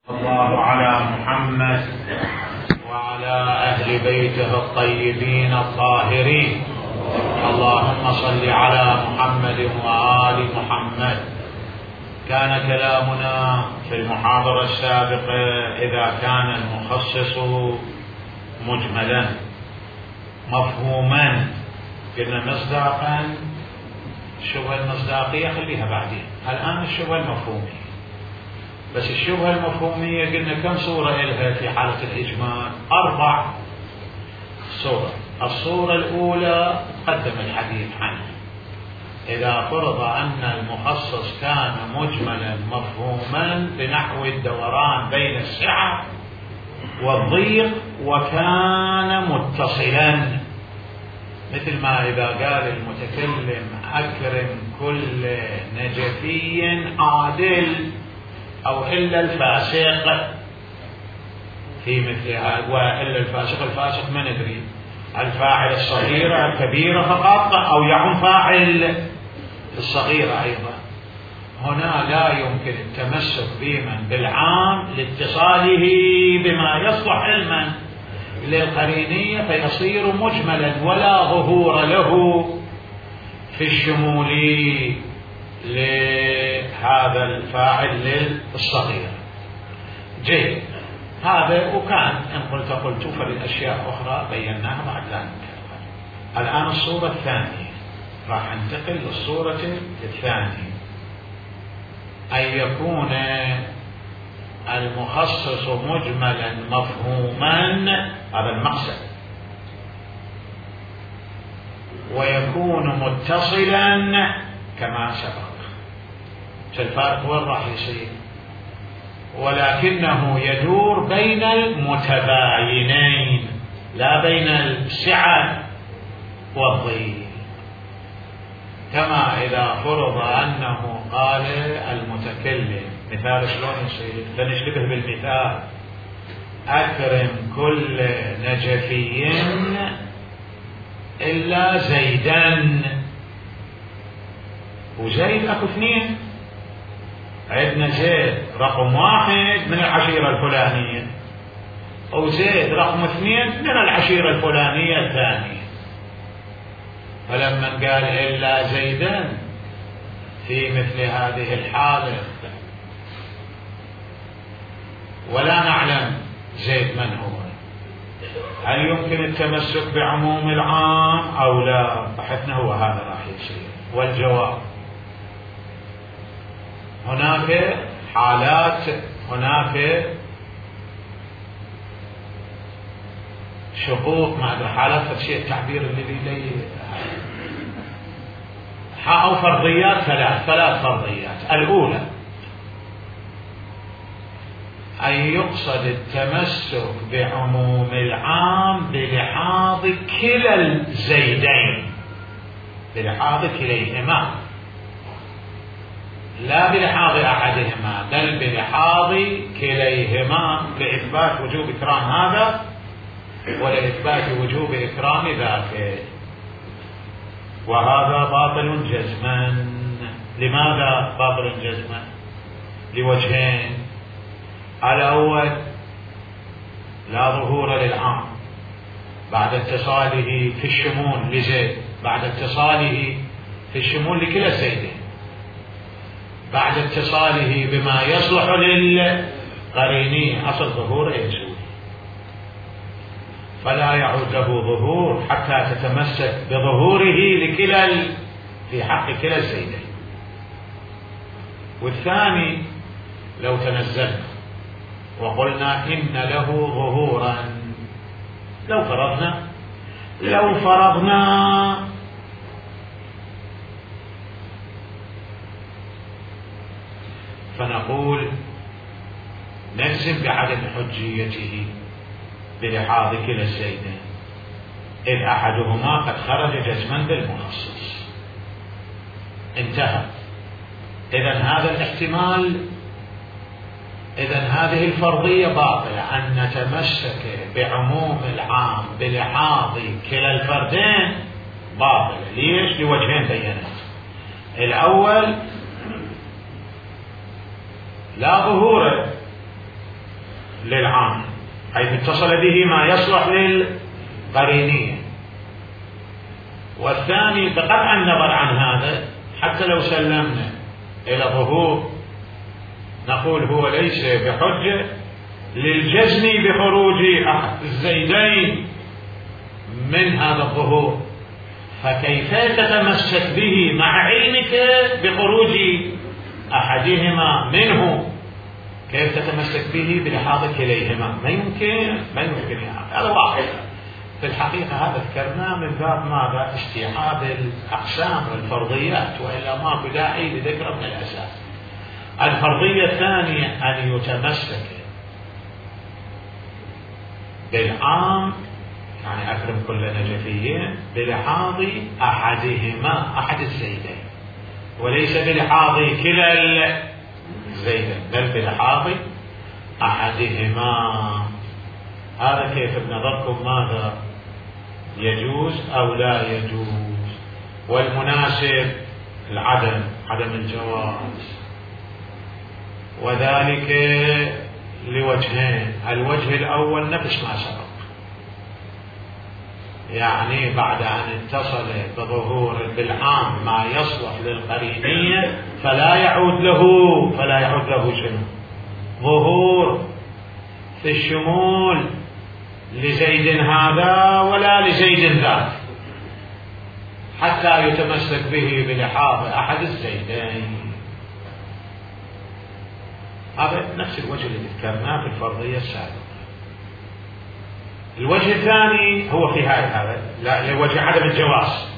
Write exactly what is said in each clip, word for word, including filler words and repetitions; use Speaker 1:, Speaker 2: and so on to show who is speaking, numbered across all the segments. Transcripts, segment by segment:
Speaker 1: الله على محمد وعلى أهل بيته الطيبين الطاهرين. اللهم صل على محمد وآل محمد. كان كلامنا في المحاضرة السابقة إذا كان المخصص مجملا مفهوما قلنا مصداقا، الشبهة المصداقية خليها بعدين، الآن الشبهة المفهومية. بس الشبهة المفهومية قلنا كم صورة إلها في حالة الإجمال؟ أربع صور. الصورة الأولى قدم الحديث عنها، إذا فرض أن المخصص كان مجملا مفهوما بنحو الدوران بين السعة والضيق وكان متصلا، مثل ما إذا قال المتكلم أكرم كل نجفي عادل أو إلا الفاسق في مثل هذا، وإلا الفاسق الفاسق ما ندري الفاعل الصغيرة الكبيرة فقط أو يعم فاعل الصغيرة أيضا. هنا لا يمكن التمسك بمن بالعام لاتصاله بما يصلح علما للقرينية فيصير مجملا ولا ظهور له في الشمول لهذا الفاعل للصغير. جيد، هذا وكان إن قلت قلت فالأشياء أخرى بيناها بعد ذلك. الآن الصورة الثانية، راح انتقل للصورة الثانية، أن يكون المخصص مجملا مفهوما، هذا المقصد، ويكون متصلا كما سبق. فالفارق وين راح يصير؟ ولكنه يدور بين المتباينين لا بين السعة والضيق، كما إذا فرض أنه قال المتكلم، مثال شلون يصير؟ فنشبه بالمثال أكرم كل نجفي إلا زيدا، وزيد أكو اثنين، عندنا زيد رقم واحد من العشيرة الفلانية وزيد رقم اثنين من العشيرة الفلانية الثانية. فلما قال إلا زيدا في مثل هذه الحالة ولا نعلم زيد من هو، هل يمكن التمسك بعموم العام أو لا؟ بحثنا هو هذا راح يصير. والجواب هناك حالات، هناك شقوق مع حالات الشيء التعبير اللي بيدي أو فرضيات، ثلاث ثلاث فرضيات. الأولى أن يقصد التمسك بعموم العام بلحاظ كلا الزيدين، بلحاظ كليهما لا بلحاظ أحدهما، بل بلحاظ كليهما، لإثبات وجوب إكرام هذا ولإثبات وجوب إكرام ذاك. وهذا باطل جزما. لماذا باطل جزما؟ لوجهين. الأول لا ظهور للعام بعد اتصاله في الشمول لزيد، بعد اتصاله في الشمول لكلا الزيدين، بعد اتصاله بما يصلح للقرينية، أصل ظهور يزول، فلا يعود له ظهور حتى تتمسك بظهوره لكلا في حق كلا الزيدين. والثاني لو تنزلنا وقلنا إن له ظهورا، لو فرضنا لو فرضنا فنقول نجزم بعدم حجيته بلحاظ كلا الزيدين، إذ أحدهما قد خرج جزما بالمخصص. انتهى. إذن هذا الاحتمال، إذن هذه الفرضية باطلة، أن نتمسك بعموم العام بلحاظ كلا الفردين باطلة. ليش؟ لوجهين بينات. الأول لا ظهور للعام، حيث اتصل به ما يصلح للقرينية. والثاني بقطع النظر عن هذا، حتى لو سلمنا إلى ظهور نقول هو ليس بحجة للجزم بخروج أحد الزيدين من هذا الظهور، فكيف تتمسك به مع علمك بخروج أحدهما منه؟ كيف تتمسك به بلحاظك إليهما؟ ما يمكن ما يمكن هذا واحد. في الحقيقة هذا ذكرناه من باب ماذا؟ استيعاب الأقسام والفرضيات، وإلا ماكو داعي لذكره من الأساس. الفرضية الثانية أن يتمسك بالعام، يعني أكرم كل نجفيين، بلحاظ أحدهما، أحد الزيدين، وليس بلحاظ كلا الزيدين، بل بلحاظ أحدهما. هذا كيف بنظركم ماذا يجوز أو لا يجوز؟ والمناسب العدم، عدم الجواز، وذلك لوجهين. الوجه الأول نفس ما سبق، يعني بعد أن اتصل بظهور بالعام ما يصلح للقرينية فلا يعود له فلا يعود له شنو؟ ظهور في الشمول لزيد هذا ولا لزيد ذاك، حتى يتمسك به بلحاظ أحد الزيدين. هذا نفس الوجه اللي ذكرناه في الفرضية السابقة. الوجه الثاني هو في هذا، لا وجه عدم الجواز.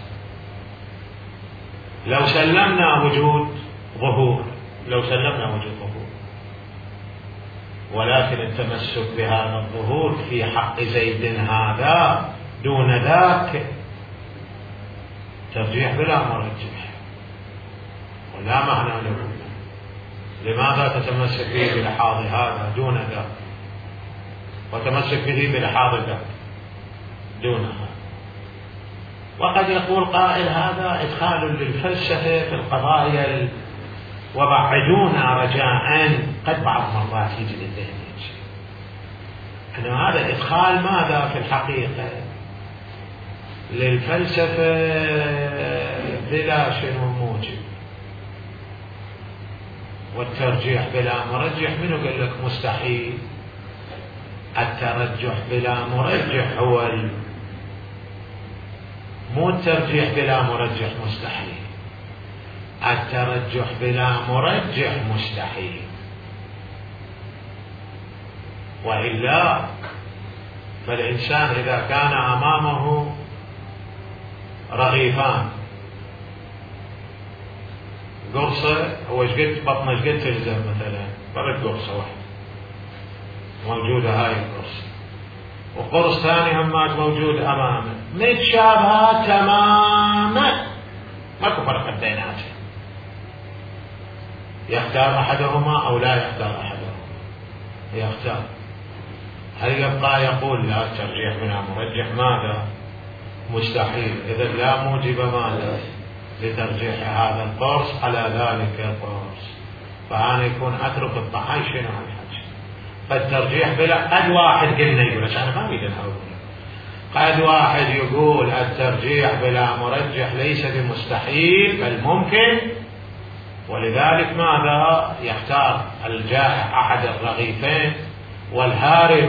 Speaker 1: لو سلمنا وجود ظهور لو سلمنا وجود ظهور ولكن التمسك بهذا الظهور في حق زيد هذا دون ذاك ترجيح بلا مرجح، ولا معنى له. لماذا تتمسك به بلحاظ هذا دون ذاك، وتمسك به بلحاظ ذاك دون هذا؟ وقد يقول قائل هذا إدخال للفلسفة في القضايا، وبعدونا رجاء، قد بعض مرات يجي للذهن أن هذا إدخال ماذا في الحقيقة للفلسفة بلا شنو موجب، والترجيح بلا مرجح. منو قال لك مستحيل؟ الترجح بلا مرجح هو ال... مو الترجيح بلا مرجح مستحيل، الترجح بلا مرجح مستحيل. وإلا فالإنسان إذا كان أمامه رغيفان، قرصة هو شقد بطنه شقد تلزم مثلا، فرد قرصة واحدة موجودة هاي القرصة، وقرص ثاني همات موجود أمامه متشابهة تماما، ماكو فرق بيناتهم. يختار أحدهما أو لا يختار أحدهما؟ يختار. هل يبقى يقول لا الترجيح بلا مرجح ماذا؟ مستحيل. إذا لا موجب ماذا لترجيح هذا القرص على ذلك القرص، فأنا يكون أترك الضحايا شنو الحج. فالترجيح بلا، قد واحد قلنا يقول أنا ما أريد أقول، قد واحد يقول الترجيح بلا مرجح ليس بمستحيل بل ممكن، ولذلك ماذا يختار الجائع أحد الرغيفين والهارب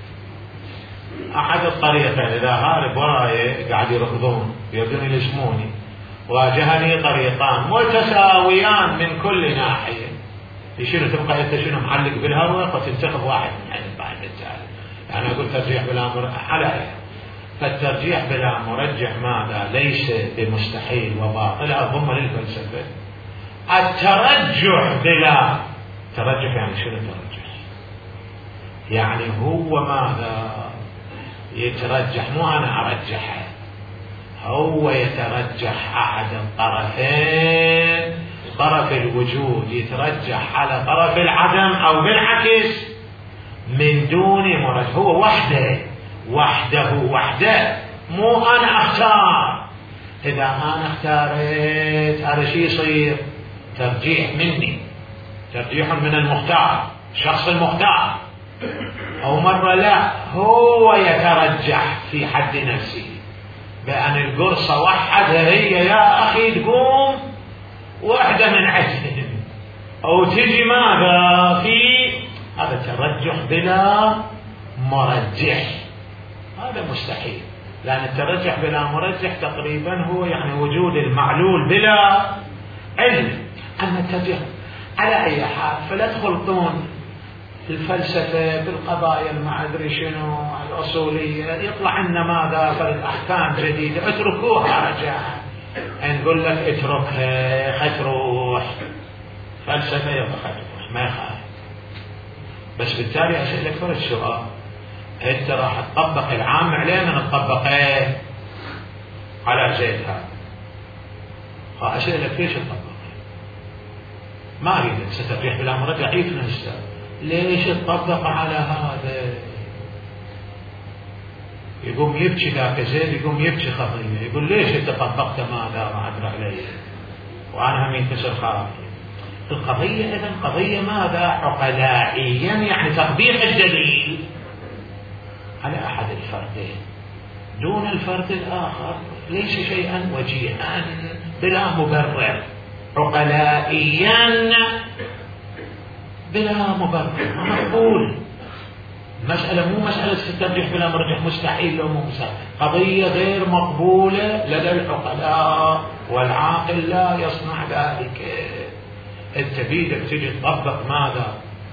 Speaker 1: أحد الطريقين. إذا هارب وراي قاعد يركضون يبدون يلسموني، واجهني طريقان متساويان من كل ناحية، يشيلوا تبقى انت شنو معلق بالهواء وتنتخب واحد من عين بعد التالي. يعني أقول ترجيح بلا مرجح على فالترجيح بلا مرجح ماذا ليس بمستحيل وباطل. أضم للفلسفة الترجح بلا ترجح، يعني شنو الترجح؟ يعني هو ماذا يترجح، مو أنا أرجحه، هو يترجح أحد الطرفين، طرف الوجود يترجح على طرف العدم أو بالعكس من دون مرجح. هو وحده وحده وحده، مو أنا أختار. إذا أنا اختارت هذا شيء يصير ترجيح مني، ترجيح من المختار، شخص المختار أو مرة لا هو يترجح في حد نفسه بأن القرصة وحدها هي يا أخي تقوم واحدة من عشر أو تجي ماذا في هذا ترجح بلا مرجح، هذا مستحيل، لأن الترجح بلا مرجح تقريبا هو يعني وجود المعلول بلا علم. أما الترجح على أي حال فلا تخلطون الفلسفة بالقضايا ما أدري شنو الأصولية، يطلع لنا ماذا فرد أحكام جديدة اتركوها رجاء، نقول لك اتركها خطروح فلسفة يبقى خطروح ما يخالف. بس بالتالي أسألك فرد سؤال، أنت راح تطبق العام عليه من تطبقه على زيد هذا، فأسألك ليش تطبقه؟ ما أريدك سترجح بلا مرجع عيف نفسه، ليش تطبق على هذا؟ يقوم يبكي ذاك زيد، يقوم يبكي خطية، يقول ليش انت طبقت ماذا ما أدري علي وأنا هم ينكسر خاطري. القضية إذن قضية ماذا؟ عقلائيا، يعني تطبيق الدليل على أحد الفردين دون الفرد الآخر ليس شيئا وجيها بلا مبرر، عقلائيا بلا مبرر مقبول. مسألة مو مسألة الترجيح بلا مرجح مستحيل لو مو مسألة، قضية غير مقبولة لدى العقلاء والعاقل لا يصنع ذلك. انت بيدك تجي تطبق ماذا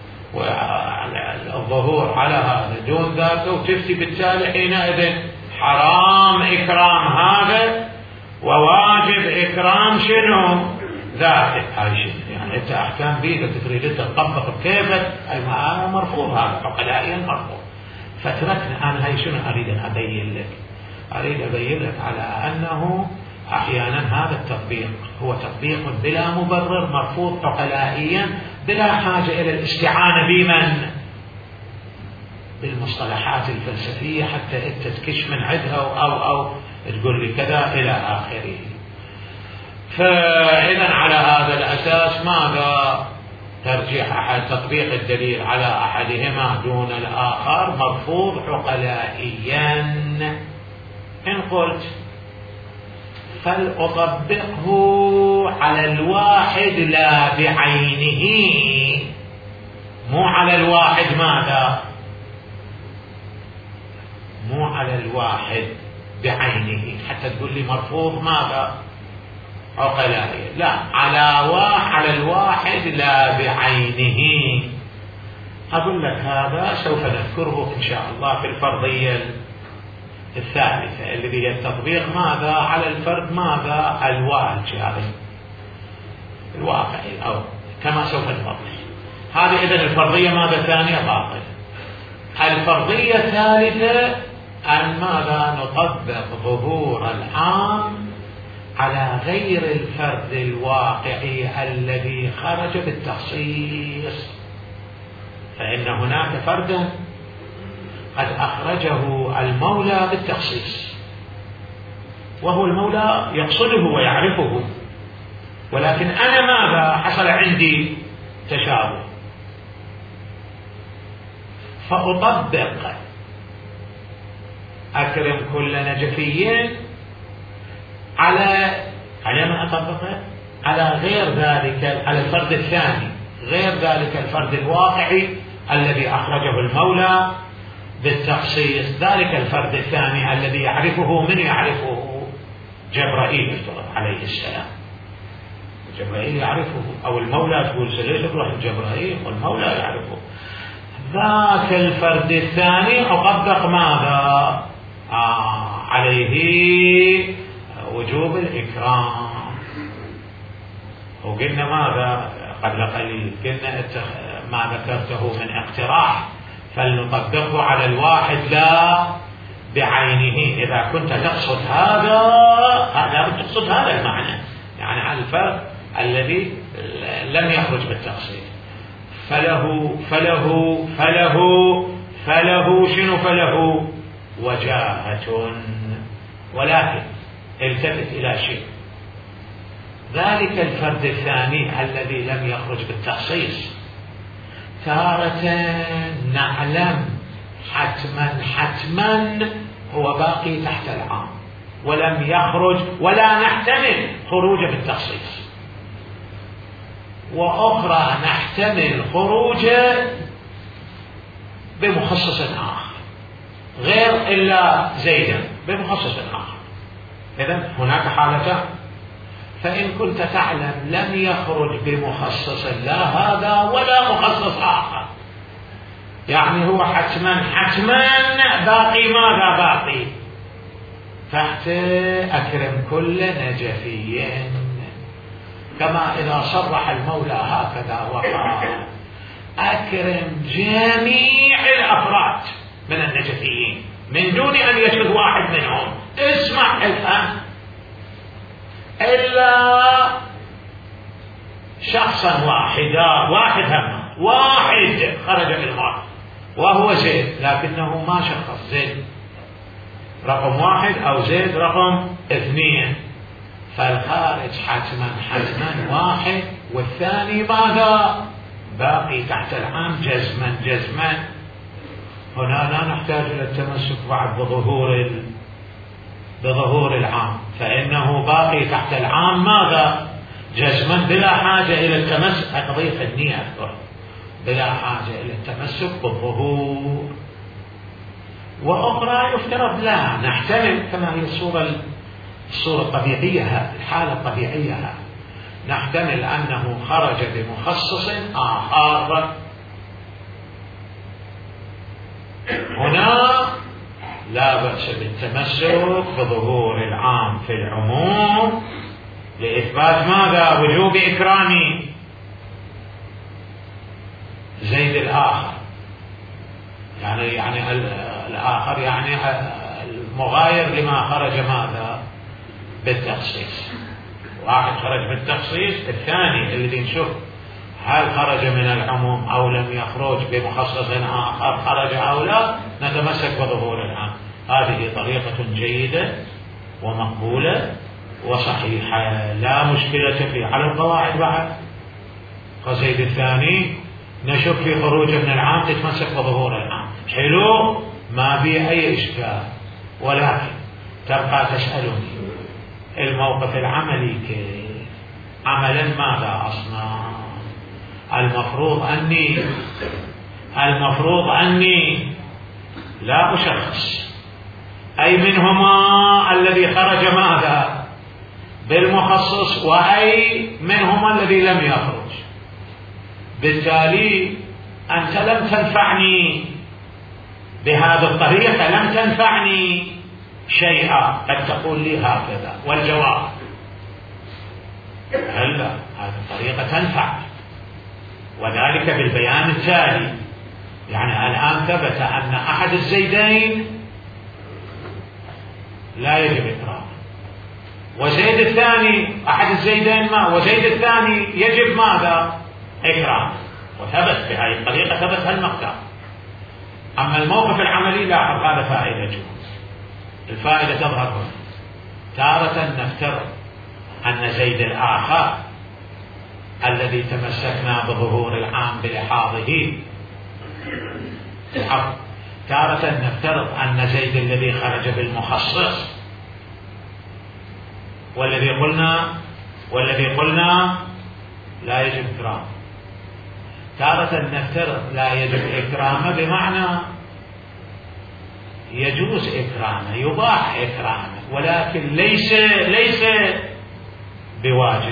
Speaker 1: والظهور على هذا دون ذاك وتفتي بالتالي حينئذ حرام إكرام هذا وواجب إكرام شنو ذاك. هاي شنو يعني انت احكام بيدك تريد انت تطبق بكيفك، اي ما مرفوض هذا عقلائيا مرفوض. فتركنا انا هاي شنو اريد ان ابين لك؟ اريد ابين لك على انه احيانا هذا التطبيق هو تطبيق بلا مبرر مرفوض عقلائيا بلا حاجه الى الاستعانه بمن؟ بالمصطلحات الفلسفيه حتى انت تكش من عندها او او تقول لي كذا الى اخره. فإذا على هذا الأساس ماذا؟ ترجيح أحد تطبيق الدليل على أحدهما دون الآخر مرفوض عقلائيا. إن قلت فلأطبقه على الواحد لا بعينه، مو على الواحد ماذا؟ مو على الواحد بعينه حتى تقول لي مرفوض ماذا؟ عقلائيا، لا على واحد على الواحد لا بعينه. أقول لك هذا سوف نذكره إن شاء الله في الفرضية الثالثة الذي هي التطبيق ماذا على الفرد ماذا الواقع الواقعي أو كما سوف نفضل هذه. إذن الفرضية ماذا ثانية باطل. الفرضية الثالثة أن ماذا نطبق ظهور العام على غير الفرد الواقعي الذي خرج بالتخصيص، فإن هناك فردا قد أخرجه المولى بالتخصيص وهو المولى يقصده ويعرفه، ولكن أنا ماذا حصل عندي تشابه فأطبق أكرم كل نجفيين على على ما أطبقه على غير ذلك على الفرد الثاني غير ذلك الفرد الواقعي الذي أخرجه المولى بالتخصيص. ذلك الفرد الثاني الذي يعرفه من يعرفه؟ جبرائيل عليه السلام. جبرائيل يعرفه أو المولى تقول ليش تروح جبرائيل والمولى يعرفه. ذاك الفرد الثاني أطبق ماذا آه عليه؟ وجوب الإكرام. وقلنا ماذا قبل قليل؟ قلنا ما ذكرته من اقتراح فلنطبقه على الواحد لا بعينه. إذا كنت تقصد هذا هذا تقصد هذا المعنى، يعني على الفرد الذي لم يخرج بالتقصير فله فله فله فله شنو فله وجاهة. ولكن التفت إلى شيء، ذلك الفرد الثاني الذي لم يخرج بالتخصيص تارة نعلم حتما حتما هو باقي تحت العام ولم يخرج ولا نحتمل خروجه بالتخصيص، وأخرى نحتمل خروجه بمخصص آخر غير إلا زيدا بمخصص آخر. إذن هناك حالتان، فإن كنت تعلم لم يخرج بمخصص لا هذا ولا مخصص آخر، يعني هو حتما حتما باقي ماذا باقي تحت أكرم كل نجفي، كما إذا صرح المولى هكذا وقال أكرم جميع الأفراد من النجفيين من دون أن يشهد واحد منهم. اسمع الآن، إلا شخصا واحدا واحد هم واحد خرج بالمال وهو زيد، لكنه ما شخص زيد رقم واحد أو زيد رقم اثنين، فالخارج حتما حتما واحد والثاني ماذا باقي تحت العام جزما جزما. هنا لا نحتاج إلى التمسك بعد بظهور بظهور العام، فإنه باقي تحت العام ماذا جزما بلا حاجة إلى التمسك، قضية فنية أكثر، بلا حاجة إلى التمسك بالظهور. وأخرى يفترض لا نحتمل كما هي الصورة الصورة الطبيعية الحالة الطبيعية، نحتمل أنه خرج بمخصص آخر. هنا لا بأس بالتمسك بظهور العام في العموم لإثبات ماذا وجوب إكرام زيد الآخر، يعني يعني الآخر يعني المغاير لما خرج ماذا بالتخصيص. واحد خرج بالتخصيص، الثاني الذي نشوف هل خرج من العموم أو لم يخرج بمخصص آخر خرج أو لا، نتمسك بظهور العام. هذه طريقة جيدة ومقبولة وصحيحة لا مشكلة فيه على القواعد. بعد قصيد الثاني نشوف في خروجه من العام تتمسك بظهور العام، حلو ما في أي إشكال، ولكن تبقى تسألني الموقف العملي كيف؟ عملا ماذا أصنع؟ المفروض أني المفروض أني لا أشخص أي منهما الذي خرج ماذا بالمخصص وأي منهما الذي لم يخرج. بالتالي أنت لم تنفعني بهذه الطريقة، لم تنفعني شيئا، قد تقول لي هكذا والجواب هلا هذه الطريقة تنفع، وذلك بالبيان التالي. يعني الآن ثبت أن أحد الزيدين لا يجب إكرامه، وزيد الثاني أحد الزيدين ما وزيد الثاني يجب ماذا إكرامه، وثبت بهذه الطريقة ثبت هالمقدار. أما الموقف العملي لاحظ هذا فائدة جميلة، الفائدة تظهر هنا. تارة نفترض أن زيد الآخر الذي تمسكنا بظهور العام بلحاظه، تارة نفترض أن زيد الذي خرج بالمخصص والذي قلنا والذي قلنا لا يجب إكرامه. تارة نفترض لا يجب إكرامه بمعنى يجوز إكرامه، يباح إكرامه، ولكن ليس ليس بواجب.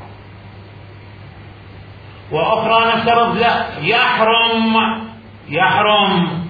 Speaker 1: وأخرى نفترض لا يحرم يحرم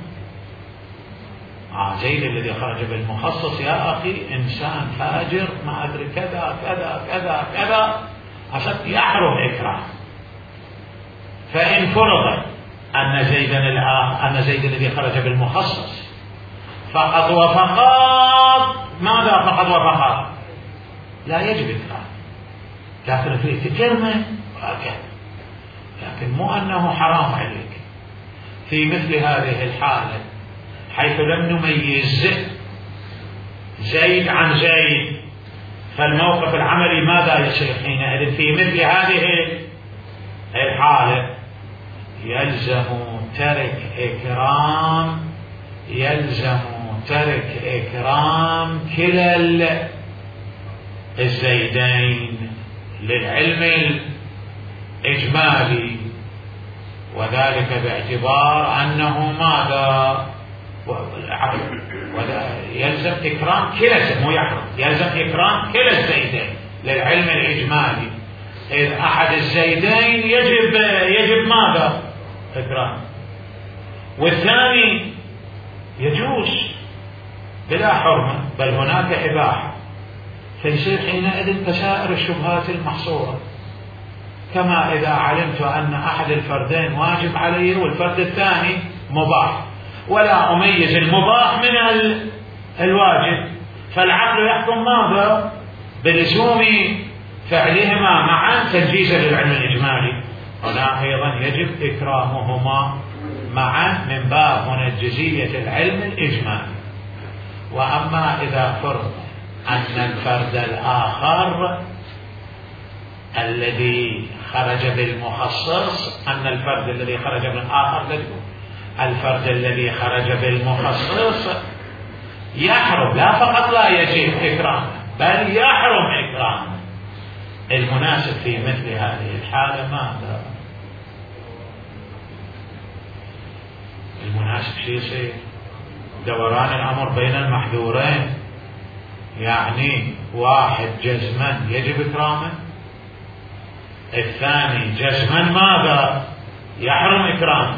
Speaker 1: آه زيد الذي خرج بالمخصص يا أخي إنسان فاجر ما أدري كذا كذا كذا كذا، أصد يحرم إكرام. فإن فرض أن زيدا الآخر أن زيد الذي خرج بالمخصص فقط وفقط ماذا فقط وفقط لا يجب إكرام، لكن فيه تكرمة وهكذا، لكن مو أنه حرام عليك. في مثل هذه الحالة حيث لم نميز زيد عن زيد، فالموقف العملي ماذا يصير حينئذ؟ في مثل هذه الحالة يلزم ترك إكرام يلزم ترك إكرام كلا الزيدين للعلم الإجمالي، وذلك باعتبار أنه ماذا يلزم إكرام كلا مو يحرم يلزم إكرام كلا الزيدين للعلم الإجمالي، إذ أحد الزيدين يجب يجب ماذا إكرام، والثاني يجوز بلا حرمة بل هناك إباحة، فيصير حينئذ تسائر الشبهات المحصورة. كما إذا علمت أن أحد الفردين واجب عليه والفرد الثاني مباح، ولا أميز المباح من الواجب، فالعقل يحكم ماذا بلزوم فعلهما معا تنجيزا للعلم الإجمالي. هنا أيضا يجب إكرامهما معا من باب منجزية العلم الإجمالي. وأما إذا فرض أن الفرد الآخر الذي خرج بالمخصص أن الفرد الذي خرج من الآخر الفرد الذي خرج بالمخصص يحرم، لا فقط لا يجب إكرامه بل يحرم إكرامه، المناسب في مثل هذه الحالة ماذا؟ المناسب شيء يصير دوران الأمر بين المحذورين، يعني واحد جزما يجب إكرامه، الثاني جزما ماذا؟ يحرم إكرامه،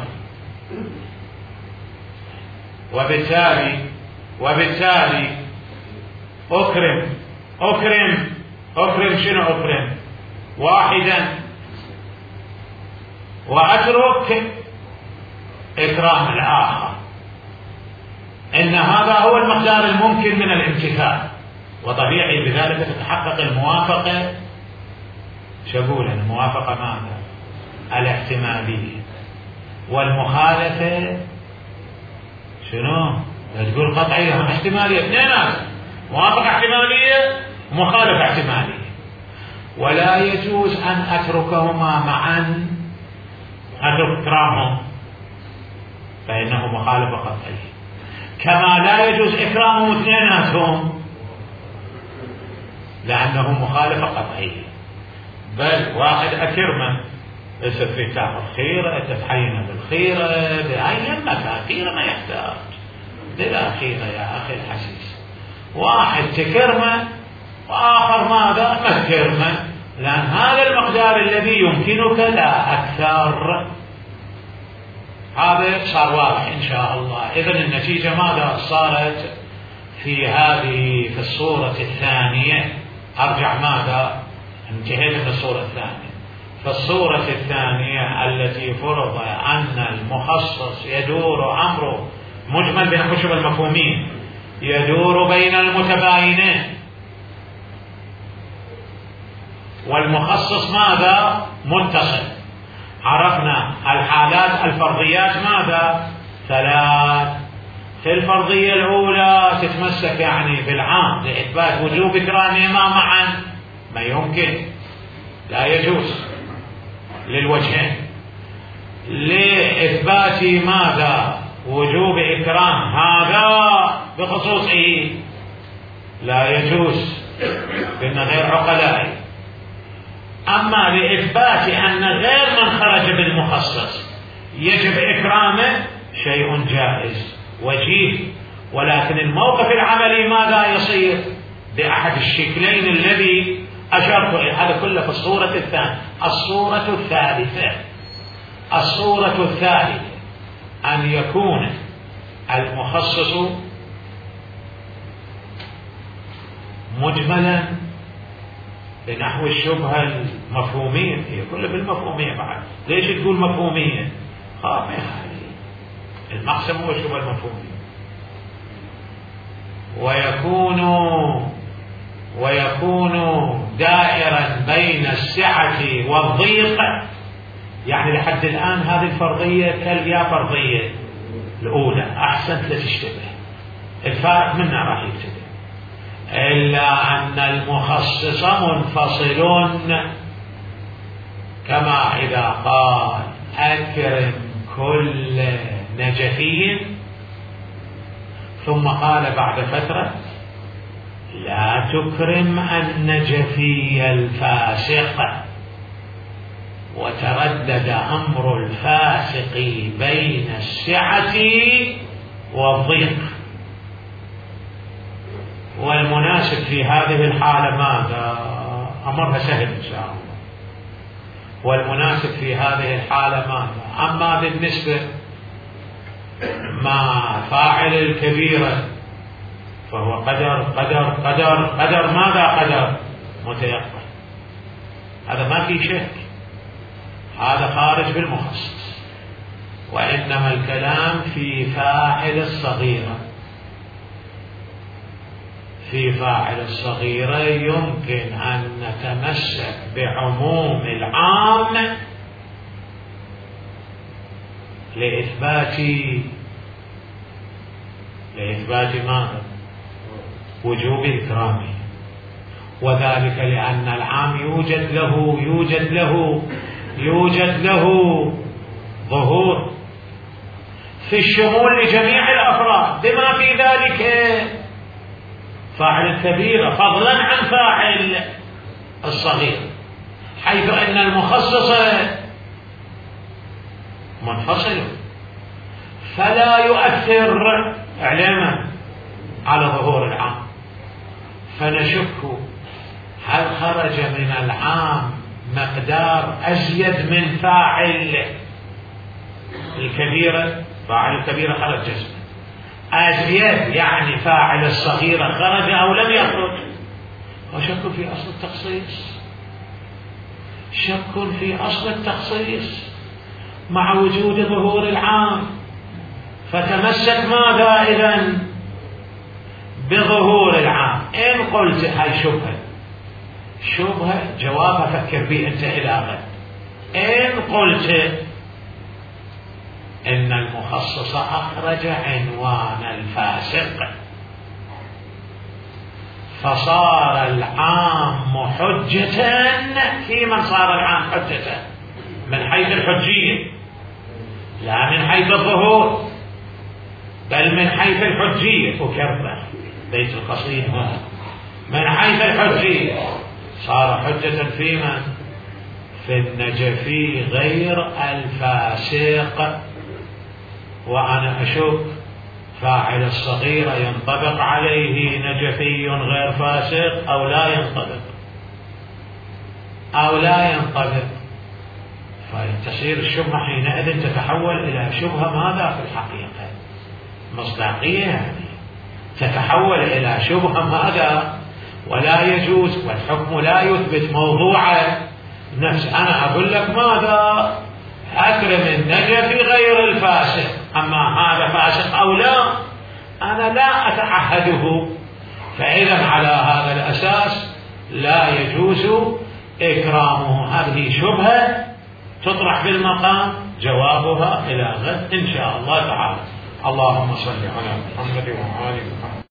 Speaker 1: وبالتالي وبالتالي أكرم أكرم أكرم شنو أكرم؟ واحدا وأترك إكرام الآخر، إن هذا هو المقدار الممكن من الامتثال، وطبيعي بذلك تتحقق الموافقة. شقول الموافقة ماذا؟ الاحتمالية، والمخالفة شنو؟ تقول قطعية احتمالية، اثنين، موافقة احتمالية ومخالفة احتمالية، ولا يجوز أن أتركهما معا أترك إكرامهم فإنه مخالفة قطعية، كما لا يجوز إكرامهم اثنيناتهم لأنه مخالفة قطعية، بل واحد أكرمه يصير في تاخذ خيرة تتحين بالخيرة بأي مكان، خيرة ما يحتاج بلا خيرة يا أخي الحسيس، واحد تكرمه وآخر ماذا ما تكرمه، لأن هذا المقدار الذي يمكنك لا أكثر. هذا صار واضح إن شاء الله. إذن النتيجة ماذا صارت في هذه في الصورة الثانية؟ أرجع ماذا انتهيت من الصورة الثانية. فالصورة الثانية التي فرض أن المخصص يدور أمره مجمل بين حشب المفهومين يدور بين المتباينين، والمخصص ماذا متصل. عرفنا الحالات الفرضيات ماذا ثلاث. في الفرضية الأولى تتمسك يعني بالعام لإثبات وجوب إكرامهما معا، ما يمكن لا يجوز للوجهين. لإثبات ماذا وجوب إكرام هذا بخصوصه لا يجوز لأن غير عقلائي. أما لإثبات أن غير من خرج بالمخصص يجب إكرامه شيء جائز وجيه، ولكن الموقف العملي ماذا يصير بأحد الشكلين الذي أشرت إليه. هذا كله في الصورة الثانية. الصورة الثالثة الصورة الثالثة أن يكون المخصص مجملا بنحو الشبهة المفهومية، هي كلها بالمفهومية بعد. ليش تقول مفهومية؟ خاف المقسم هو الشبهة المفهومية. ويكون ويكون دائرا بين السعة والضيق، يعني لحد الآن هذه الفرضية تلقى فرضية الأولى أحسنت لا تشتبه، الفارق منها راح يبتدئ، إلا أن المخصص منفصل كما إذا قال أكرم كل نجفي، ثم قال بعد فترة لا تكرم النجفي الفاسق. وتردد أمر الفاسق بين السعة والضيق. والمناسب في هذه الحالة ماذا؟ أمرها سهل إن شاء الله. والمناسب في هذه الحالة ماذا؟ أما بالنسبة مع فاعل الكبيرة فهو قدر قدر قدر قدر ماذا قدر؟ متيقن. هذا ما في شك، هذا خارج بالمخصص. وإنما الكلام في فاعل الصغيرة. في فاعل الصغيرة يمكن أن نتمسك بعموم العام لإثبات لإثبات ماذا؟ وجوب إكرامه. وذلك لأن العام يوجد له يوجد له يوجد له ظهور في الشمول لجميع الأفراد بما في ذلك فاعل الكبيرة، فضلا عن فاعل الصغير، حيث أن المخصص منفصل فلا يؤثر إعلاما على ظهور العام. فنشك هل خرج من العام مقدار أزيد من فاعل الكبيرة؟ فاعل الكبيرة خرج جزء أزيد، يعني فاعل الصغيرة خرج أو لم يخرج. وشك في أصل التخصيص، شك في أصل التخصيص مع وجود ظهور العام. فتمسك ماذا إذن؟ بظهور العام. إن قلت هاي شبهة شبهة جواب فكر به أنت إلى غد. إن قلت إن المخصص أخرج عنوان الفاسق فصار العام حجة في من صار العام حجة من حيث الحجية، لا من حيث الظهور، بل من حيث الحجية. أكرر بيت القصيد هذا، من حيث الحجية صار حجة في من؟ في النجفي غير الفاسق. وأنا أشك فاعل الصغيرة ينطبق عليه نجفي غير فاسق أو لا ينطبق أو لا ينطبق. فتصير الشبهة حينئذ تتحول إلى شبهة ماذا في الحقيقة؟ مصداقية، يعني تتحول إلى شبهة ماذا؟ ولا يجوز. والحكم لا يثبت موضوع نفس. أنا أقول لك ماذا؟ أكرم النجفي غير الفاسق، أما هذا فاسق أو لا أنا لا أتعهده. فإذا على هذا الأساس لا يجوز إكرامه. هذه شبهة تطرح بالمقام، جوابها إلى غد إن شاء الله تعالى. اللهم صل على محمد وآل محمد.